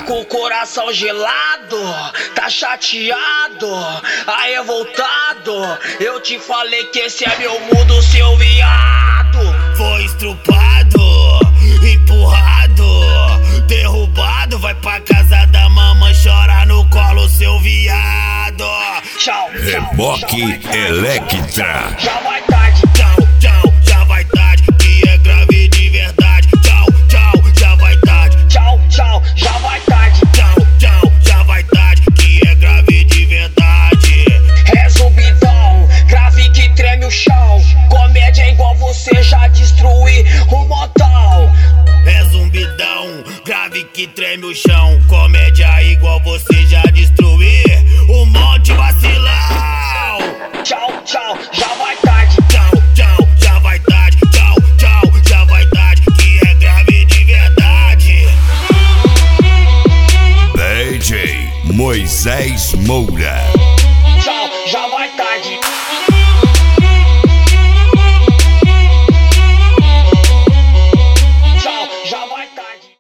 com o coração gelado, tá chateado, aí revoltado. Eu te falei que esse é meu mundo, seu viado. Foi estrupado, empurrado, derrubado. Vai pra casa da mamãe chorar no colo, seu viado. Tchau, Reboque Electra. já vai tarde. Tchau, tchau, já vai tarde, que é grave de verdade. Tchau, tchau, já vai tarde. Tchau, já vai tarde. Tchau, tchau, já vai tarde, que é grave de verdade. É zumbidão, grave que treme o chão. Comédia igual você já destruí o montão. É zumbidão, grave que treme o chão. Comédia igual você já destruir o monte vacilão. Tchau, já vai tarde. Tchau, tchau, já vai tarde. Tchau, tchau, já vai tarde, que é grave de verdade. DJ Moisés Moura. Tchau, já vai tarde.